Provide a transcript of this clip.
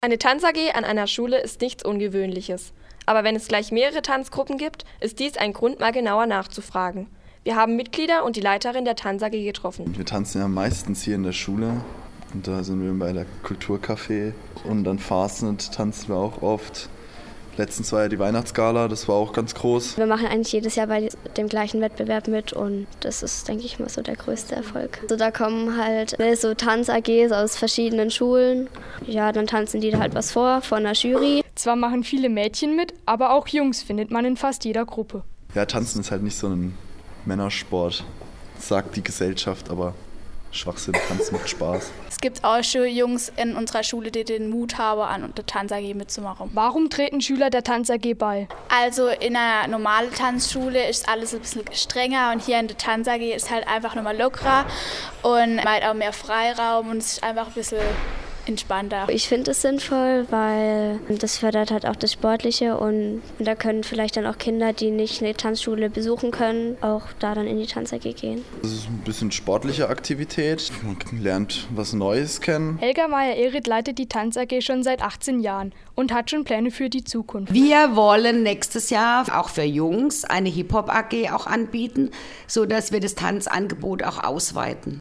Eine Tanz-AG an einer Schule ist nichts Ungewöhnliches. Aber wenn es gleich mehrere Tanzgruppen gibt, ist dies ein Grund, mal genauer nachzufragen. Wir haben Mitglieder und die Leiterin der Tanz-AG getroffen. Wir tanzen ja meistens hier in der Schule und da sind wir bei der Kulturcafé und dann Fastnet tanzen wir auch oft. Letztens war ja die Weihnachtsgala, das war auch ganz groß. Wir machen eigentlich jedes Jahr bei dem gleichen Wettbewerb mit und das ist, denke ich mal, so der größte Erfolg. Also da kommen halt so Tanz-AGs aus verschiedenen Schulen. Ja, dann tanzen die da halt was vor von der Jury. Zwar machen viele Mädchen mit, aber auch Jungs findet man in fast jeder Gruppe. Ja, tanzen ist halt nicht so ein Männersport, sagt die Gesellschaft, aber Schwachsinn, tanzen macht Spaß. Es gibt auch schon Jungs in unserer Schule, die den Mut haben, an der Tanz-AG mitzumachen. Warum treten Schüler der Tanz-AG bei? Also in einer normalen Tanzschule ist alles ein bisschen strenger und hier in der Tanz-AG ist halt einfach nochmal lockerer und man hat auch mehr Freiraum und es ist einfach ein bisschen entspannter. Ich finde es sinnvoll, weil das fördert halt auch das Sportliche und da können vielleicht dann auch Kinder, die nicht eine Tanzschule besuchen können, auch da dann in die Tanz-AG gehen. Das ist ein bisschen sportliche Aktivität, man lernt was Neues kennen. Helga Meyer-Ehret leitet die Tanz-AG schon seit 18 Jahren und hat schon Pläne für die Zukunft. Wir wollen nächstes Jahr auch für Jungs eine Hip-Hop-AG auch anbieten, sodass wir das Tanzangebot auch ausweiten.